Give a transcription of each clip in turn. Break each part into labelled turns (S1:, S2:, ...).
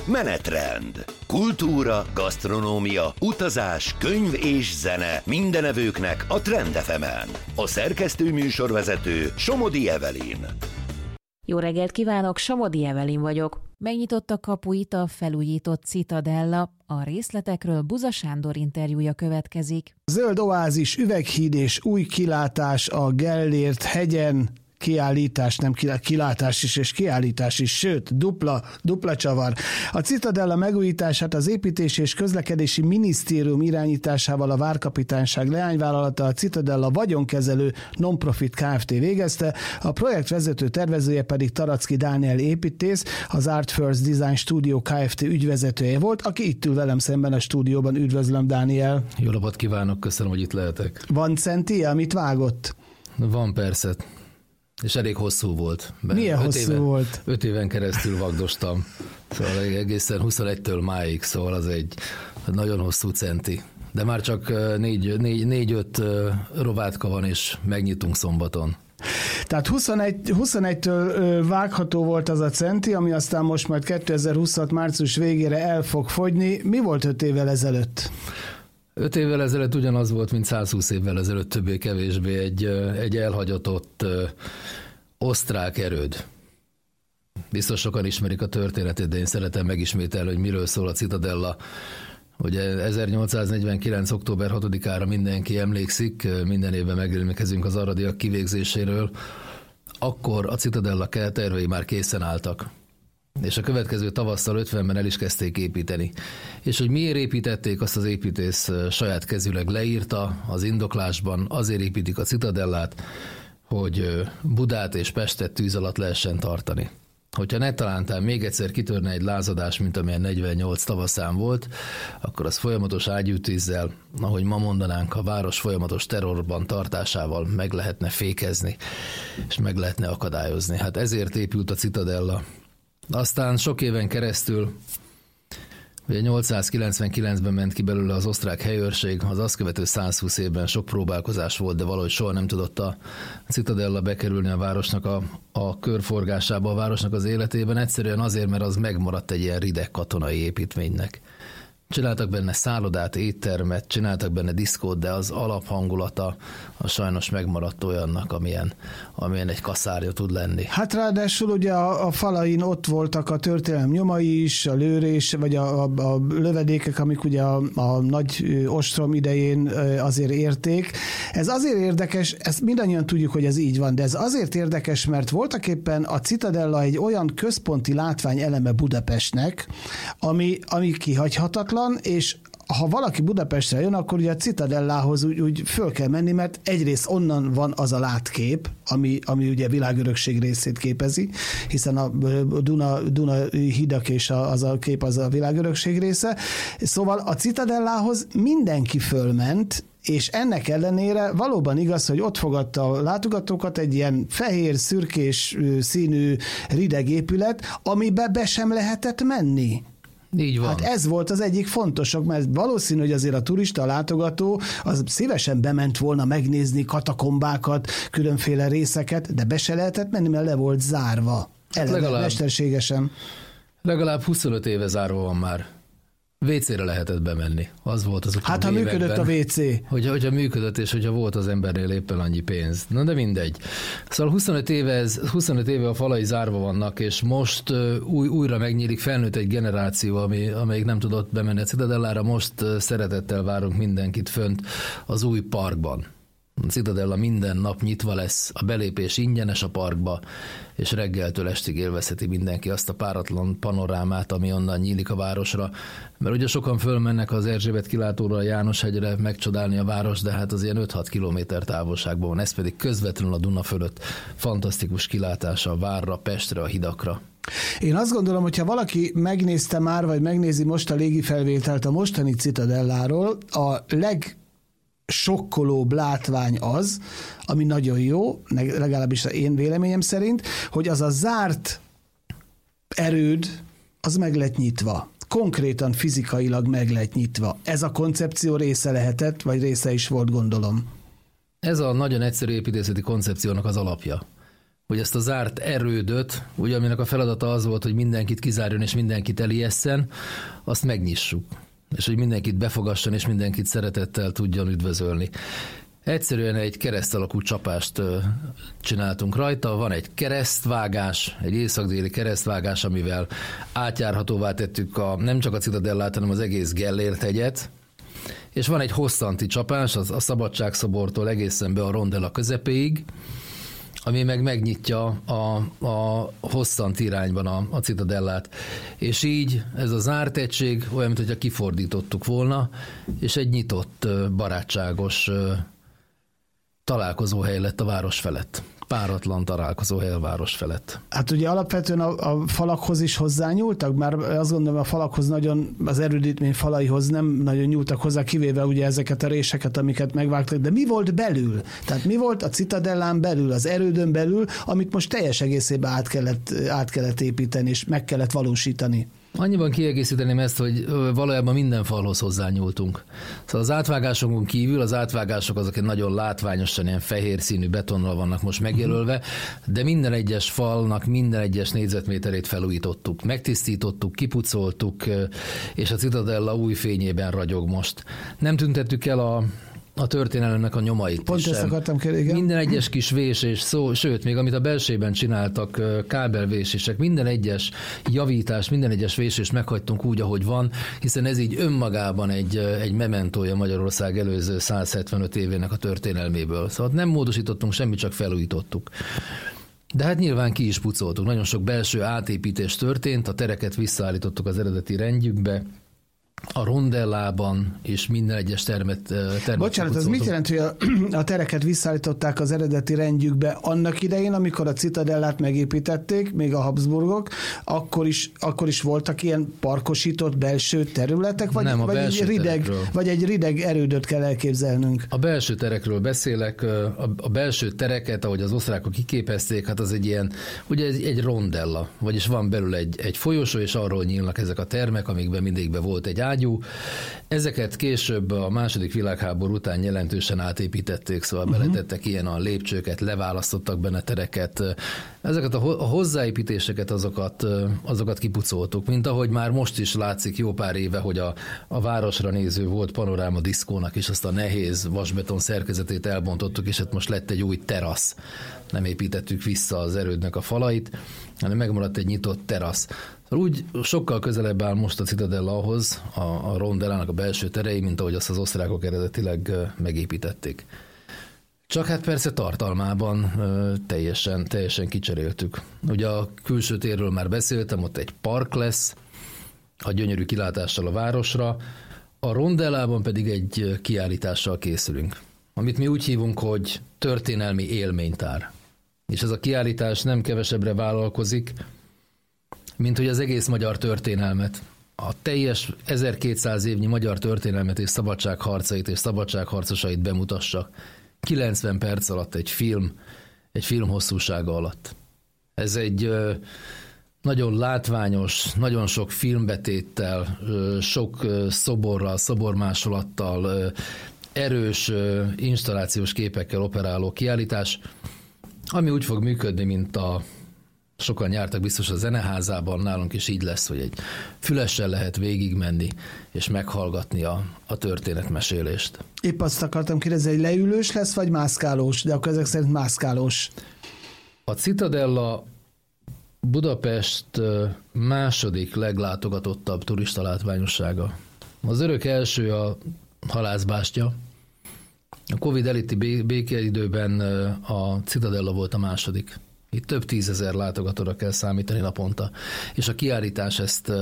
S1: Menetrend. Kultúra, gasztronómia, utazás, könyv és zene mindenevőknek a Trend FM-en. A szerkesztő műsorvezető Somodi Evelyn.
S2: Jó reggelt kívánok, Somodi Evelyn vagyok. Megnyitotta kapuit a felújított Citadella. A részletekről Buza Sándor interjúja következik.
S3: Zöld oázis, üveghíd és új kilátás a Gellért hegyen. Kilátás is és kiállítás is, sőt, dupla csavar. A Citadella megújítását az Építési és Közlekedési Minisztérium irányításával a Várkapitányság leányvállalata, a Citadella vagyonkezelő non-profit Kft. Végezte, a projekt vezető tervezője pedig Taracki Dániel építész, az Art First Design Studio Kft. Ügyvezetője volt, aki itt ül velem szemben a stúdióban. Üdvözlöm, Dániel!
S4: Jó napot kívánok, köszönöm, hogy itt lehetek.
S3: Van centie, amit vágott?
S4: Van persze. És elég hosszú volt.
S3: Milyen hosszú volt?
S4: 5 éven keresztül vagdostam. Szóval egészen 21-től máig, szóval az egy nagyon hosszú centi. De már csak 4-5 rovátka van, és megnyitunk szombaton.
S3: Tehát 21-től vágható volt az a centi, ami aztán most majd 2026 március végére el fog fogyni. Mi volt 5 évvel ezelőtt?
S4: 5 évvel ezelőtt ugyanaz volt, mint 120 évvel ezelőtt, többé-kevésbé egy elhagyatott osztrák erőd. Biztos sokan ismerik a történetét, de én szeretem megismételni, hogy miről szól a Citadella. Ugye 1849. október 6-ára mindenki emlékszik, minden évben megemlékezünk az aradiak kivégzéséről. Akkor a Citadella tervei már készen álltak. És a következő tavasszal 50-ben el is kezdték építeni. És hogy miért építették, azt az építész saját kezűleg leírta az indoklásban, azért építik a Citadellát, hogy Budát és Pestet tűz alatt lehessen tartani. Hogyha netalántán még egyszer kitörne egy lázadás, mint amilyen 48 tavaszán volt, akkor az folyamatos ágyútűzzel, ahogy ma mondanánk, a város folyamatos terrorban tartásával meg lehetne fékezni, és meg lehetne akadályozni. Hát ezért épült a Citadella. Aztán sok éven keresztül, ugye 899-ben ment ki belőle az osztrák helyőrség, az azt követő 120 évben sok próbálkozás volt, de valahogy soha nem tudott a Citadella bekerülni a városnak a körforgásába, a városnak az életében, egyszerűen azért, mert az megmaradt egy ilyen rideg katonai építménynek. Csináltak benne szállodát, éttermet, csináltak benne diszkót, de az alaphangulata a sajnos megmaradt olyannak, amilyen egy kaszárja tud lenni.
S3: Hát ráadásul ugye a falain ott voltak a történelem nyomai is, a lőrés, vagy a lövedékek, amik ugye a nagy ostrom idején azért érték. Ez azért érdekes, ezt mindannyian tudjuk, hogy ez így van, de ez azért érdekes, mert voltaképpen a Citadella egy olyan központi látványeleme Budapestnek, ami kihagyhatatlan, és ha valaki Budapestre jön, akkor ugye a Citadellához úgy föl kell menni, mert egyrészt onnan van az a látkép, ami ugye világörökség részét képezi, hiszen a Duna hidak és az a kép az a világörökség része. Szóval a Citadellához mindenki fölment, és ennek ellenére valóban igaz, hogy ott fogadta a látogatókat egy ilyen fehér, szürkés színű rideg épület, amibe be sem lehetett menni.
S4: Így van.
S3: Hát ez volt az egyik fontosabb, mert valószínű, hogy azért a turista, a látogató az szívesen bement volna megnézni katakombákat, különféle részeket, de be se lehetett menni, mert le volt zárva. Mesterségesen.
S4: Legalább 25 éve zárva van már. WC-re lehetett bemenni. Az volt az
S3: hát ha működött a WC.
S4: Hogyha működött, és hogyha volt az embernél éppen annyi pénz. Na de mindegy. Szóval 25 éve a falai zárva vannak, és most újra megnyílik, felnőtt egy generáció, amelyik nem tudott bemenni a Citadellára. Most szeretettel várunk mindenkit fönt az új parkban. A Citadella minden nap nyitva lesz, a belépés ingyenes a parkba, és reggeltől estig élvezheti mindenki azt a páratlan panorámát, ami onnan nyílik a városra. Mert ugye sokan fölmennek az Erzsébet kilátóra, a Jánoshegyre megcsodálni a város, de hát az ilyen 5-6 kilométer távolságban van, ez pedig közvetlenül a Duna fölött fantasztikus kilátása a várra, Pestre, a hidakra.
S3: Én azt gondolom, hogyha valaki megnézte már, vagy megnézi most a légifelvételt a mostani Citadelláról, a sokkolóbb látvány az, ami nagyon jó, legalábbis az én véleményem szerint, hogy az a zárt erőd, az meg lett nyitva. Konkrétan fizikailag meg lett nyitva. Ez a koncepció része lehetett, vagy része is volt, gondolom.
S4: Ez a nagyon egyszerű építészeti koncepciónak az alapja. hogy ezt a zárt erődöt, ugye aminek a feladata az volt, hogy mindenkit kizárjon és mindenkit elijesszen, azt megnyissuk. És hogy mindenkit befogasson és mindenkit szeretettel tudjon üdvözölni. Egyszerűen egy kereszt alakú csapást csináltunk rajta, van egy keresztvágás, egy észak-déli keresztvágás, amivel átjárhatóvá tettük nem csak a Citadellát, hanem az egész Gellért-hegyet, és van egy hosszanti csapás, a Szabadságszobortól egészen be a Rondella közepéig, ami meg megnyitja a hosszant irányban a Citadellát. És így ez a zárt egység olyan, mintha kifordítottuk volna, és egy nyitott, barátságos találkozóhely lett a város felett. Páratlan találkozóhely a város felett.
S3: Hát ugye alapvetően a falakhoz is hozzányúltak, már azt gondolom a falakhoz nagyon, az erődítmény falaihoz nem nagyon nyúltak hozzá, kivéve ugye ezeket a réseket, amiket megvágtak, de mi volt belül? Tehát mi volt a Citadellán belül, az erődön belül, amit most teljes egészében át kellett építeni, és meg kellett valósítani?
S4: Annyiban kiegészíteném ezt, hogy valójában minden falhoz hozzányúltunk. Szóval az átvágásokon kívül, az átvágások azok nagyon látványosan ilyen fehér színű betonnal vannak most megjelölve, de minden egyes falnak minden egyes négyzetméterét felújítottuk, megtisztítottuk, kipucoltuk, és a Citadella új fényében ragyog most. Nem tüntettük el a történelemnek a nyomait.
S3: Pont ezt akartam kérdezni.
S4: Minden egyes kis vésés, sőt, még amit a belsőben csináltak, kábelvésések, minden egyes javítás, minden egyes vésést meghagytunk úgy, ahogy van, hiszen ez így önmagában egy mementója Magyarország előző 175 évének a történelméből. Szóval nem módosítottunk semmit, csak felújítottuk. De hát nyilván ki is pucoltuk. Nagyon sok belső átépítés történt, a tereket visszaállítottuk az eredeti rendjükbe, a Rondellában és minden egyes termet
S3: Bocsánat, az mit jelent, hogy a tereket visszaállították az eredeti rendjükbe annak idején, amikor a Citadellát megépítették, még a Habsburgok, akkor is voltak ilyen parkosított belső területek, vagy,
S4: nem,
S3: vagy egy rideg erődöt kell elképzelnünk?
S4: A belső terekről beszélek, a belső tereket, ahogy az osztrákok kiképezték, hát az egy ilyen, ugye egy rondella, vagyis van belül egy folyosó, és arról nyílnak ezek a termek, amikben mindig volt egy ágyú. Ezeket később a második világháború után jelentősen átépítették, szóval beletettek ilyen a lépcsőket, leválasztottak benne tereket. Ezeket a hozzáépítéseket, azokat kipucoltuk, mint ahogy már most is látszik jó pár éve, hogy a városra néző volt panoráma diszkónak is azt a nehéz vasbeton szerkezetét elbontottuk, és hát most lett egy új terasz. Nem építettük vissza az erődnek a falait, hanem megmaradt egy nyitott terasz. Úgy sokkal közelebb áll most a Citadella ahhoz, a Rondellának a belső terei, mint ahogy azt az osztrákok eredetileg megépítették. Csak hát persze tartalmában teljesen kicseréltük. Ugye a külső térről már beszéltem, ott egy park lesz, a gyönyörű kilátással a városra, a Rondellában pedig egy kiállítással készülünk, amit mi úgy hívunk, hogy történelmi élménytár. És ez a kiállítás nem kevesebbre vállalkozik, mint hogy az egész magyar történelmet, a teljes 1200 évnyi magyar történelmet és szabadságharcait és szabadságharcosait bemutassa. 90 perc alatt egy film hosszúsága alatt. Ez egy nagyon látványos, nagyon sok filmbetéttel, sok szoborral, szobormásolattal, erős installációs képekkel operáló kiállítás, ami úgy fog működni, mint sokan jártak biztos a zeneházában, nálunk is így lesz, hogy egy fülessel lehet végigmenni, és meghallgatni a történetmesélést.
S3: Épp azt akartam kérdezni, hogy leülős lesz, vagy mászkálós, de akkor ezek szerint mászkálós.
S4: A Citadella Budapest második leglátogatottabb turista látványossága. Az örök első a halászbástya. A Covid előtti békeidőben a Citadella volt a második. Itt több 10 000 látogatóra kell számítani naponta. És a kiállítás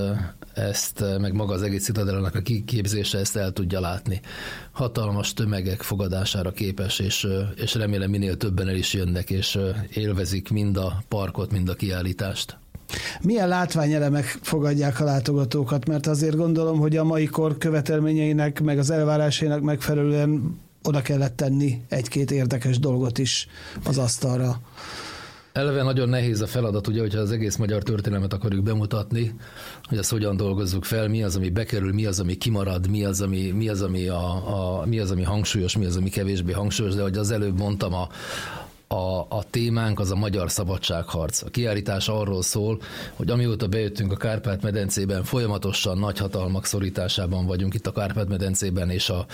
S4: ezt meg maga az egész Citadellának a kiképzése ezt el tudja látni. Hatalmas tömegek fogadására képes, és remélem minél többen el is jönnek, és élvezik mind a parkot, mind a kiállítást. Milyen
S3: látványelemek fogadják a látogatókat? Mert azért gondolom, hogy a mai kor követelményeinek, meg az elvárásainak megfelelően oda kellett tenni egy-két érdekes dolgot is az asztalra.
S4: Eleve nagyon nehéz a feladat, ugye, hogyha az egész magyar történelmet akarjuk bemutatni, hogy azt hogyan dolgozzuk fel, mi az, ami bekerül, mi az, ami kimarad, mi az, ami hangsúlyos, mi az, ami kevésbé hangsúlyos, de ahogy az előbb mondtam, a témánk az a magyar szabadságharc. A kiállítás arról szól, hogy amióta bejöttünk a Kárpát-medencében, folyamatosan nagy hatalmak szorításában vagyunk itt a Kárpát-medencében,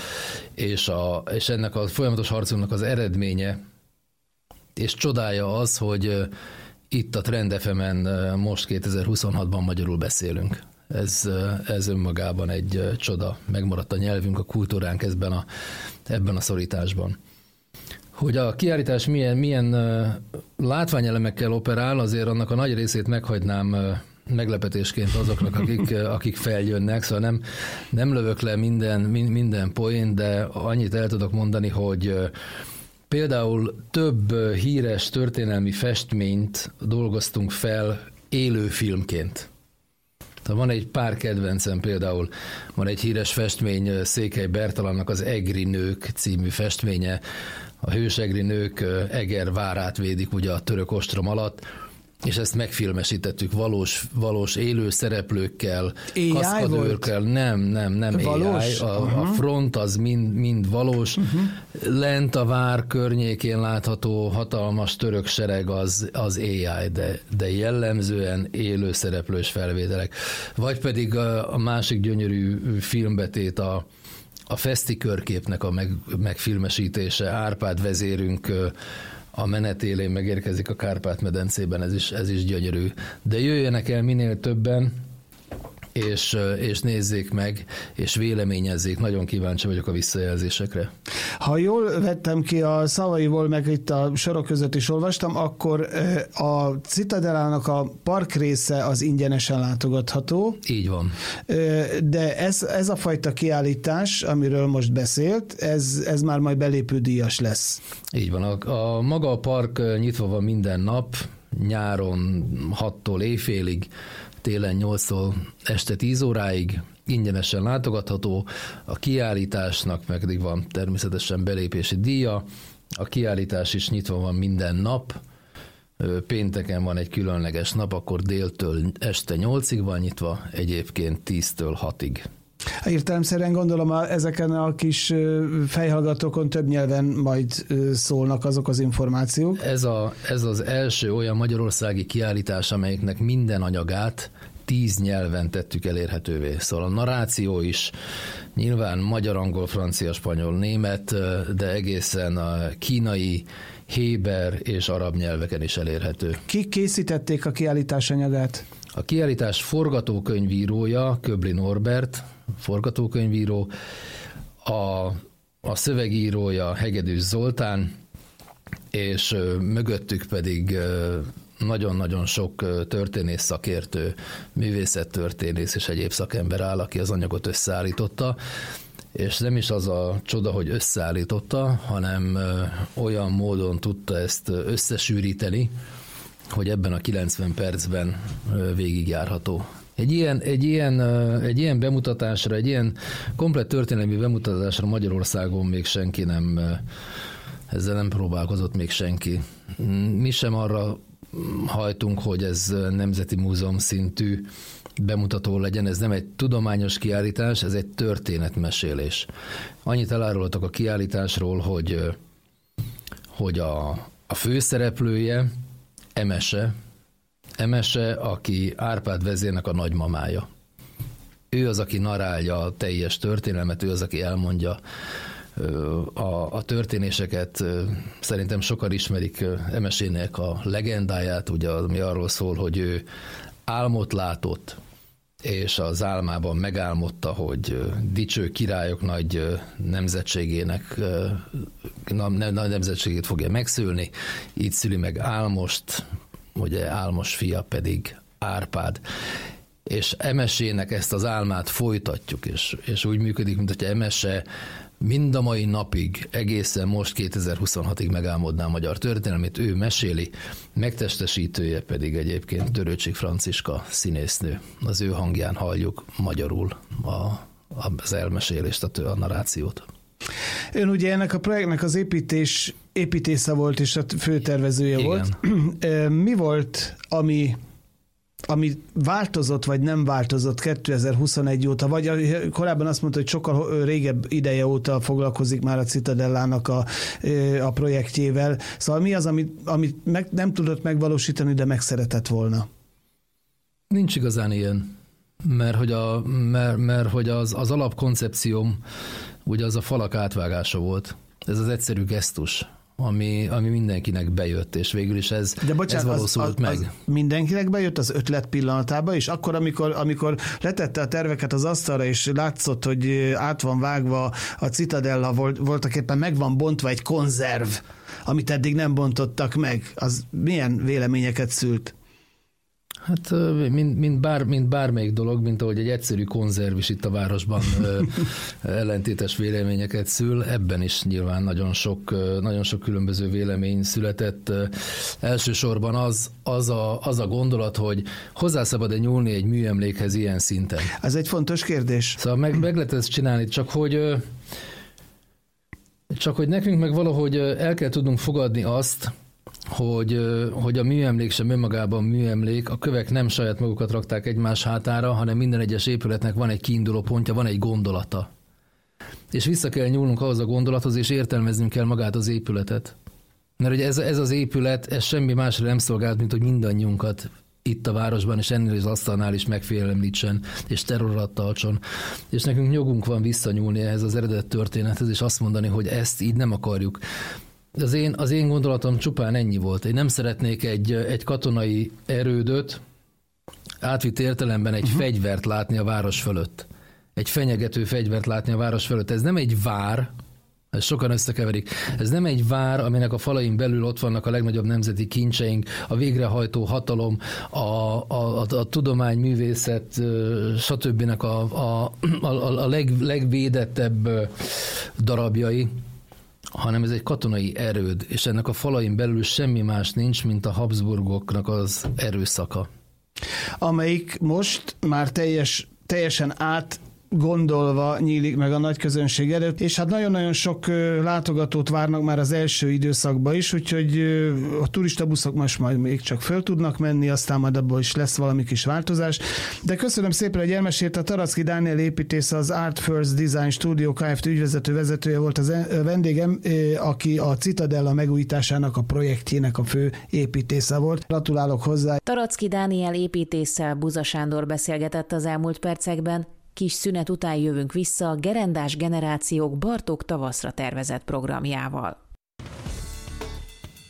S4: és ennek a folyamatos harcunknak az eredménye és csodája az, hogy itt a Trend FM-en most 2026-ban magyarul beszélünk. Ez önmagában egy csoda. Megmaradt a nyelvünk, a kultúránk ebben a szorításban. Hogy a kiállítás milyen látványelemekkel operál, azért annak a nagy részét meghagynám meglepetésként azoknak, akik feljönnek, szóval nem lövök le minden poént, de annyit el tudok mondani, hogy például több híres történelmi festményt dolgoztunk fel élőfilmként. Tehát van egy pár kedvencem, például van egy híres festmény Székely Bertalannak az Egri nők című festménye. A hős egri nők Eger várát védik ugye a török ostrom alatt, és ezt megfilmesítettük valós élő szereplőkkel, kaszkadőrkel. Nem
S3: valós?
S4: AI. A front az mind valós. Lent a vár környékén látható hatalmas török sereg az AI, de jellemzően élő szereplős felvételek. Vagy pedig a másik gyönyörű filmbetét a Feszti körképnek a megfilmesítése. Árpád vezérünk a menetélén megérkezik a Kárpát-medencében, ez is gyönyörű. De jöjjenek el minél többen, és nézzék meg, és véleményezzék. Nagyon kíváncsi vagyok a visszajelzésekre.
S3: Ha jól vettem ki a szavaiból, meg itt a sorok között is olvastam, akkor a Citadellának a park része az ingyenesen látogatható.
S4: Így van.
S3: De ez a fajta kiállítás, amiről most beszélt, ez már majd belépődíjas lesz.
S4: Így van. Maga a park nyitva van minden nap, nyáron 6-tól éjfélig, télen 8-tól este 10 óráig, ingyenesen látogatható, a kiállításnak pedig van természetesen belépési díja, a kiállítás is nyitva van minden nap, pénteken van egy különleges nap, akkor déltől este 8-ig van nyitva, egyébként 10-től 6-ig.
S3: Értelemszerűen gondolom, ezeken a kis fejhallgatókon több nyelven majd szólnak azok az információk.
S4: Ez az első olyan magyarországi kiállítás, amelyiknek minden anyagát 10 nyelven tettük elérhetővé. Szóval a narráció is nyilván magyar, angol, francia, spanyol, német, de egészen a kínai, héber és arab nyelveken is elérhető. Kik
S3: készítették a kiállítás anyagát?
S4: A kiállítás forgatókönyvírója Köbli Norbert, forgatókönyvíró, a szövegírója Hegedűs Zoltán, és mögöttük pedig nagyon-nagyon sok történész szakértő, művészettörténész és egyéb szakember áll, aki az anyagot összeállította, és nem is az a csoda, hogy összeállította, hanem olyan módon tudta ezt összesűríteni, hogy ebben a 90 percben végigjárható. Egy ilyen bemutatásra, egy ilyen komplett történelmi bemutatásra Magyarországon még senki ezzel nem próbálkozott még senki. Mi sem arra hajtunk, hogy ez nemzeti múzeum szintű bemutató legyen, ez nem egy tudományos kiállítás, ez egy történetmesélés. Annyit elárultak a kiállításról, hogy a főszereplője Emese, aki Árpád vezérnek a nagymamája. Ő az, aki narálja a teljes történelmet, ő az, aki elmondja a történéseket. Szerintem sokan ismerik Emesének a legendáját, ugye, ami arról szól, hogy ő álmot látott, és az álmában megálmodta, hogy dicső királyok nagy nemzetségének nemzetségét fogja megszülni, így szüli meg Álmost, ugye Álmos fia pedig Árpád. És Emesének ezt az álmát folytatjuk, és úgy működik, mint hogyha Emese mind a mai napig, egészen most 2026-ig megálmodná a magyar történelmét, ő meséli, megtestesítője pedig egyébként Törőcsik Franciska színésznő. Az ő hangján halljuk magyarul az elmesélést, a narrációt.
S3: Ön ugye ennek a projektnek az építésze volt, és a főtervezője. Igen. Volt. Mi volt, ami ami változott, vagy nem változott 2021 óta, vagy korábban azt mondta, hogy sokkal régebb ideje óta foglalkozik már a Citadellának a projektjével. Szóval mi az, amit nem tudott megvalósítani, de megszeretett volna?
S4: Nincs igazán ilyen, mert hogy az alapkoncepcióm, ugye az a falak átvágása volt. Ez az egyszerű gesztus, ami mindenkinek bejött, és végül is ez valószult meg. Az
S3: mindenkinek bejött az ötlet pillanatában, és akkor, amikor letette a terveket az asztalra, és látszott, hogy át van vágva a Citadella, voltak éppen meg van bontva egy konzerv, amit eddig nem bontottak meg, az milyen véleményeket szült?
S4: Hát, mint bármelyik dolog, mint ahogy egy egyszerű konzerv is itt a városban ellentétes véleményeket szül, ebben is nyilván nagyon sok különböző vélemény született. Elsősorban az a gondolat, hogy hozzá szabad-e nyúlni egy műemlékhez ilyen szinten. Ez
S3: egy fontos kérdés.
S4: Szóval meg lehet ezt csinálni, csak hogy nekünk meg valahogy el kell tudnunk fogadni azt, hogy a műemlék sem önmagában műemlék, a kövek nem saját magukat rakták egymás hátára, hanem minden egyes épületnek van egy kiinduló pontja, van egy gondolata. És vissza kell nyúlnunk ahhoz a gondolathoz, és értelmeznünk kell magát az épületet. Mert ugye ez az épület, ez semmi másra nem szolgált, mint hogy mindannyiunkat itt a városban, és ennél az asztalnál is megfélemlítsen, és terror alatt tartson. És nekünk jogunk van visszanyúlni ehhez az eredet történethez, és azt mondani, hogy ezt így nem akarjuk. Az én gondolatom csupán ennyi volt. Én nem szeretnék egy katonai erődöt átvitt értelemben egy fegyvert látni a város fölött. Egy fenyegető fegyvert látni a város fölött. Ez nem egy vár, ezt sokan összekeverik. Ez nem egy vár, aminek a falain belül ott vannak a legnagyobb nemzeti kincseink, a végrehajtó hatalom, a tudomány, művészet, stb. A legvédettebb darabjai, hanem ez egy katonai erőd, és ennek a falain belül semmi más nincs, mint a Habsburgoknak az erőszaka.
S3: Amelyik most már teljesen gondolva nyílik meg a nagy közönség előtt, és hát nagyon-nagyon sok látogatót várnak már az első időszakban is, úgyhogy a turistabuszok most majd még csak föl tudnak menni, aztán majd abból is lesz valami kis változás. De köszönöm szépen, hogy elmesélt. A Taracki Dániel építész, az Art First Design Studio Kft. Vezetője volt az vendégem, aki a Citadella megújításának a projektjének a fő építésze volt. Gratulálok hozzá.
S2: Taracki Dániel építésszel Buza Sándor beszélgetett az elmúlt percekben. Kis szünet után jövünk vissza a Gerendás Generációk Bartók tavaszra tervezett programjával.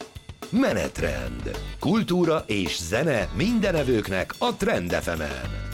S1: Menetrend. Kultúra és zene mindenevőknek a Trend FM-en.